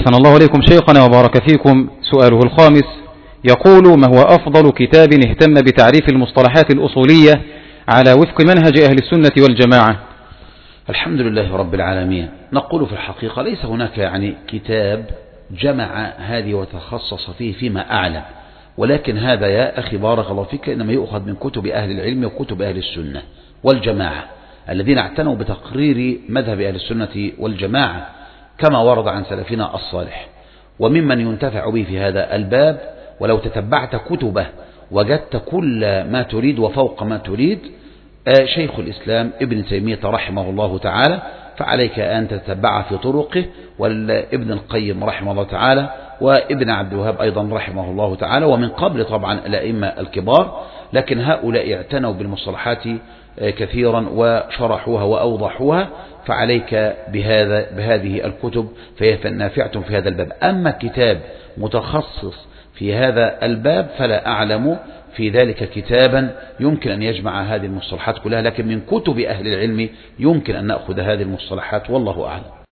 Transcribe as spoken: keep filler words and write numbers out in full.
أحسن الله إليكم شيخنا وبارك فيكم. سؤاله الخامس يقول: ما هو أفضل كتاب اهتم بتعريف المصطلحات الأصولية على وفق منهج أهل السنة والجماعة؟ الحمد لله رب العالمين. نقول في الحقيقة ليس هناك يعني كتاب جمع هذه وتخصص فيه فيما أعلم، ولكن هذا يا أخي بارك الله فيك إنما يؤخذ من كتب أهل العلم وكتب أهل السنة والجماعة الذين اعتنوا بتقرير مذهب أهل السنة والجماعة كما ورد عن سلفنا الصالح، وممن ينتفع به في هذا الباب. ولو تتبعت كتبه وجدت كل ما تريد وفوق ما تريد. شيخ الإسلام ابن تيمية رحمه الله تعالى فعليك أن تتبع في طرقه، والابن القيم رحمه الله تعالى، وابن عبد الوهاب أيضا رحمه الله تعالى، ومن قبل طبعا الأئمة الكبار. لكن هؤلاء اعتنوا بالمصطلحات كثيرا وشرحوها وأوضحوها، فعليك بهذا بهذه الكتب فهي نافعة في هذا الباب. أما كتاب متخصص في هذا الباب فلا أعلم في ذلك كتابا يمكن أن يجمع هذه المصطلحات كلها، لكن من كتب أهل العلم يمكن أن نأخذ هذه المصطلحات والله أعلم.